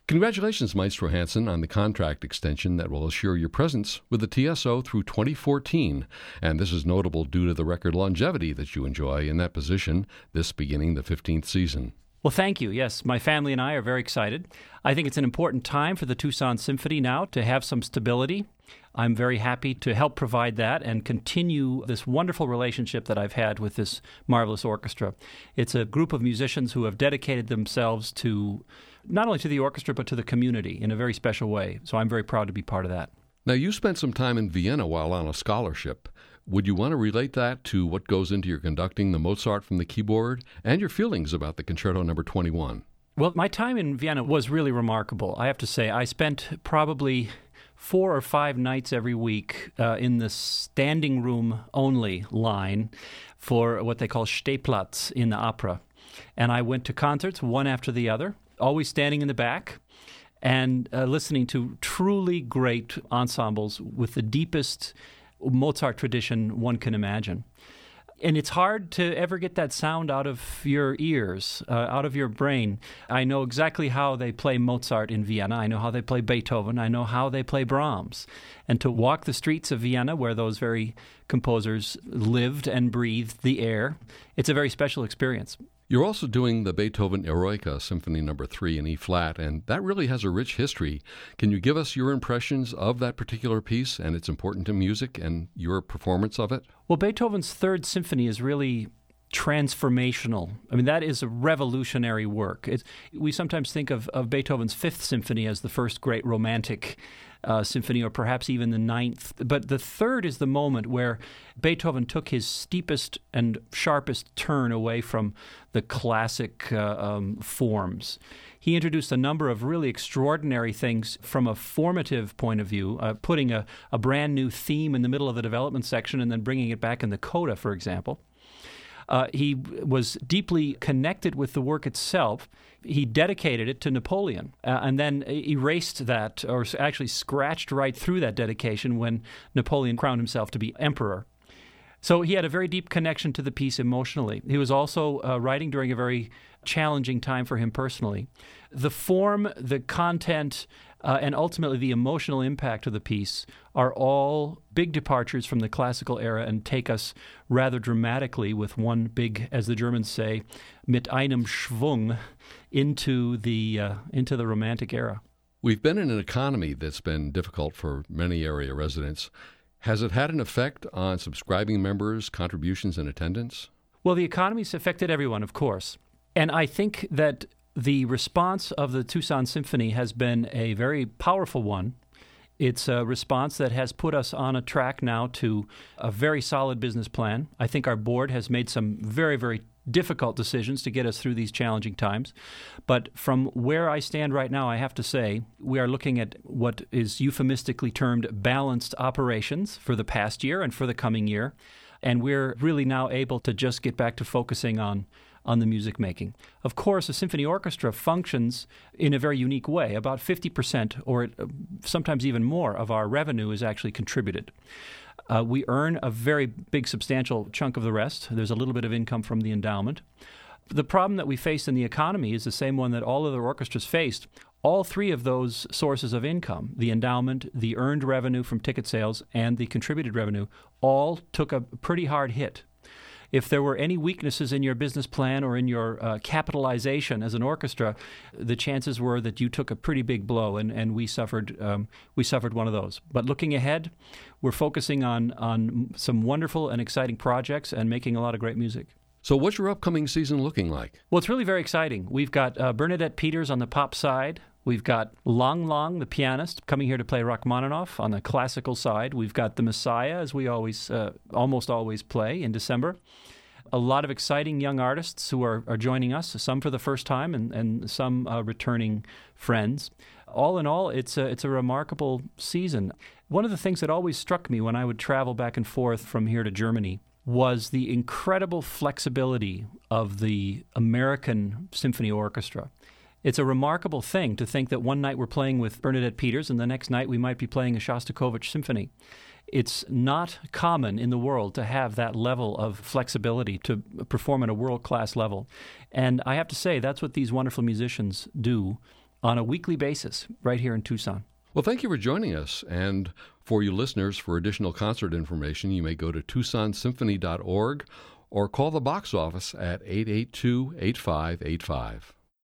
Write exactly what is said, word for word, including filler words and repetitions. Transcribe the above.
Congratulations, Maestro Hansen, on the contract extension that will assure your presence with the T S O through twenty fourteen. And this is notable due to the record longevity that you enjoy in that position, this beginning the fifteenth season. Well, thank you. Yes, my family and I are very excited. I think it's an important time for the Tucson Symphony now to have some stability. I'm very happy to help provide that and continue this wonderful relationship that I've had with this marvelous orchestra. It's a group of musicians who have dedicated themselves to not only to the orchestra, but to the community in a very special way. So I'm very proud to be part of that. Now, you spent some time in Vienna while on a scholarship. Would you want to relate that to what goes into your conducting the Mozart from the keyboard and your feelings about the Concerto number twenty-one? Well, my time in Vienna was really remarkable. I have to say, I spent probably four or five nights every week uh, in the standing room only line for what they call Stehplatz in the opera. And I went to concerts one after the other, always standing in the back and uh, listening to truly great ensembles with the deepest Mozart tradition one can imagine. And it's hard to ever get that sound out of your ears, uh, out of your brain. I know exactly how they play Mozart in Vienna. I know how they play Beethoven. I know how they play Brahms. And to walk the streets of Vienna, where those very composers lived and breathed the air, it's a very special experience. You're also doing the Beethoven Eroica Symphony number three in E-flat, and that really has a rich history. Can you give us your impressions of that particular piece and its importance to music and your performance of it? Well, Beethoven's Third Symphony is really transformational. I mean, that is a revolutionary work. It's, we sometimes think of, of Beethoven's Fifth Symphony as the first great romantic uh, symphony, or perhaps even the ninth. But the third is the moment where Beethoven took his steepest and sharpest turn away from the classic uh, um, forms. He introduced a number of really extraordinary things from a formative point of view, uh, putting a, a brand new theme in the middle of the development section and then bringing it back in the coda, for example. Uh, he was deeply connected with the work itself. He dedicated it to Napoleon uh, and then erased that, or actually scratched right through that dedication when Napoleon crowned himself to be emperor. So he had a very deep connection to the piece emotionally. He was also uh, writing during a very challenging time for him personally. The form, the content, uh, and ultimately the emotional impact of the piece are all big departures from the classical era and take us rather dramatically with one big, as the Germans say, mit einem Schwung into the uh, into the Romantic era. We've been in an economy that's been difficult for many area residents. Has it had an effect on subscribing members, contributions, and attendance? Well, the economy's affected everyone, of course. And I think that the response of the Tucson Symphony has been a very powerful one. It's a response that has put us on a track now to a very solid business plan. I think our board has made some very, very difficult decisions to get us through these challenging times. But from where I stand right now, I have to say we are looking at what is euphemistically termed balanced operations for the past year and for the coming year. And we're really now able to just get back to focusing on on the music making. Of course, a symphony orchestra functions in a very unique way. About fifty percent or sometimes even more of our revenue is actually contributed. Uh, we earn a very big, substantial chunk of the rest. There's a little bit of income from the endowment. The problem that we face in the economy is the same one that all other orchestras faced. All three of those sources of income, the endowment, the earned revenue from ticket sales, and the contributed revenue, all took a pretty hard hit. If there were any weaknesses in your business plan or in your uh, capitalization as an orchestra, the chances were that you took a pretty big blow, and, and we suffered um, we suffered one of those. But looking ahead, we're focusing on on some wonderful and exciting projects and making a lot of great music. So what's your upcoming season looking like? Well, it's really very exciting. We've got uh, Bernadette Peters on the pop side. We've got Lang Lang, the pianist, coming here to play Rachmaninoff on the classical side. We've got the Messiah, as we always, uh, almost always play in December. A lot of exciting young artists who are, are joining us, some for the first time and, and some uh, returning friends. All in all, it's a, it's a remarkable season. One of the things that always struck me when I would travel back and forth from here to Germany was the incredible flexibility of the American symphony orchestra. It's a remarkable thing to think that one night we're playing with Bernadette Peters and the next night we might be playing a Shostakovich symphony. It's not common in the world to have that level of flexibility to perform at a world-class level. And I have to say, that's what these wonderful musicians do. on a weekly basis right here in Tucson. Well, thank you for joining us. And for you listeners, for additional concert information, you may go to tucson symphony dot org or call the box office at eight eight two, eight five eight five.